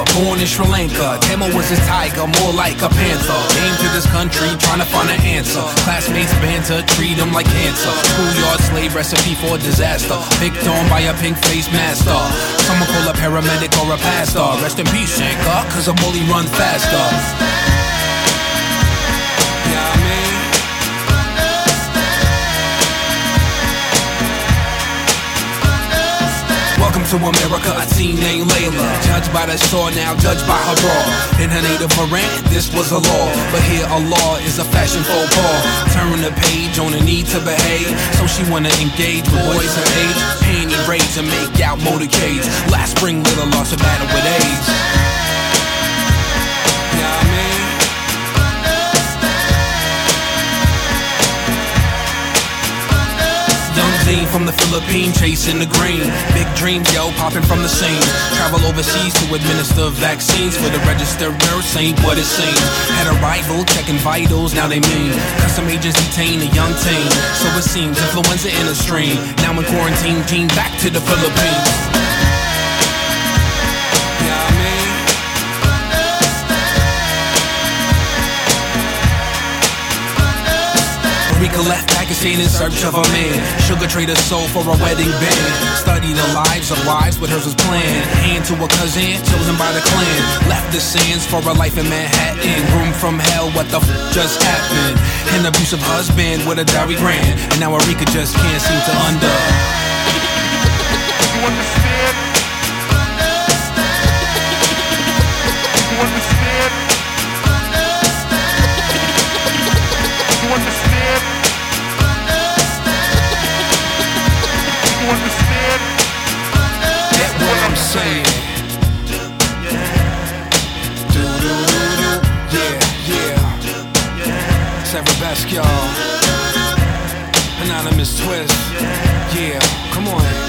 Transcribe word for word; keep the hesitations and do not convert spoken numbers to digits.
born in Sri Lanka. Tamil was his tiger, more like a panther. Came to this country trying to find an answer. Classmates banter, treat him like cancer. Schoolyard slave recipe for disaster. Picked on by a pink-faced master. Someone call a paramedic or a pastor. Rest in peace, Shankar, cause a bully run faster. Welcome to America, a teen named Layla. Judged by the shore, now judged by her bra. In her native Iran, this was a law. But here a law is a fashion faux pas. Turn the page on the need to behave. So she wanna engage with boys her age. Panty raids and make out motorcades. Last spring, Little lost a battle with AIDS. From the Philippines, chasing the green. Big dreams, yo, popping from the scene. Travel overseas to administer vaccines for the registered nurse, ain't what it seems. Had a rival checking vitals, now they mean. Custom agents detain a young teen. So it seems, influenza in a stream. Now in quarantine, team back to the Philippines. Rika left Pakistan in search of a man. Sugar traded soul for a wedding band. Studied the lives of wives, but hers was planned. Hand to a cousin, chosen by the clan. Left the sands for a life in Manhattan. Room from hell, what the f just happened? An abusive husband with a dowry grand. And now Rika just can't seem to under. You understand? You understand? You understand? You understand? Get what I'm saying. Do do do do. Yeah, yeah. Sarah Best, y'all. Anonymous Twist. Yeah, come on.